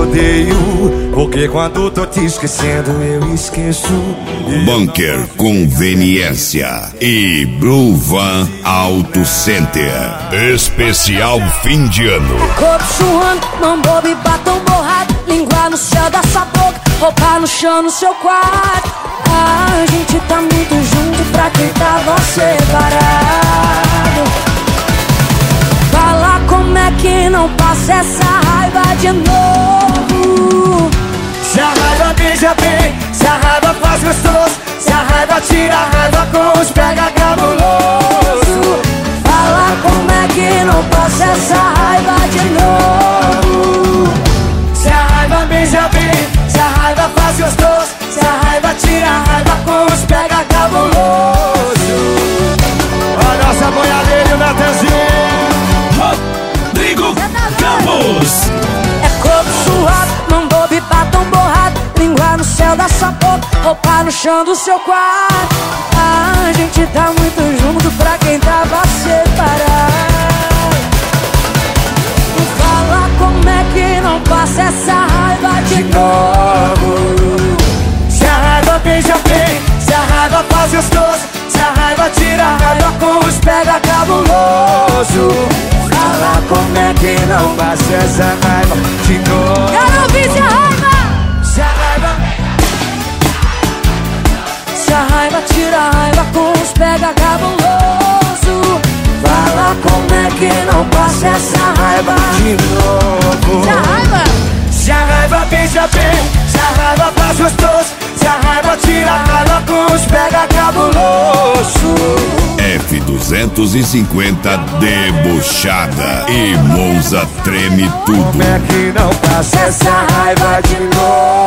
odeio, porque quando tô te esquecendo eu esqueço. Bunker Conveniência e Blue Van Auto Center. Especial fim de ano. Corpo suando, mão boba e batom borrado, língua no céu da sua boca, roupa no chão no seu quarto. A gente tá muito junto pra quem tava separado. Fala como é que não passa essa raiva de novo. Se a raiva beija bem, se a raiva faz gostoso, se a raiva tira a raiva com os pega cabuloso. Fala como é que não passa essa raiva de novo. Se a raiva beija bem, se a raiva faz gostoso, se a raiva tira a raiva com os pega cabuloso. A nossa boiadeira e o Natanzinho. Rodrigo Campos. É corpo suado, mão boba e batom borrado, língua no céu da sua boca, roupa no chão do seu quarto. A gente tá muito junto pra quem tava separado. Fala como é que não passa essa raiva de novo. Se a raiva beija bem, se a raiva faz gostoso, se a raiva tira a raiva com os pega cabuloso. Fala como é que não passa essa raiva de novo. Quero ouvir se a raiva. Se a raiva, se a raiva tira a raiva com os pega cabuloso. fala como é que não passa essa raiva de novo. Se a raiva, se a raiva beija bem, se a raiva faz gostoso, se a raiva tira a raiva com os pega cabuloso. F250 debochada e Monza treme tudo. Como é que não passa essa raiva de novo?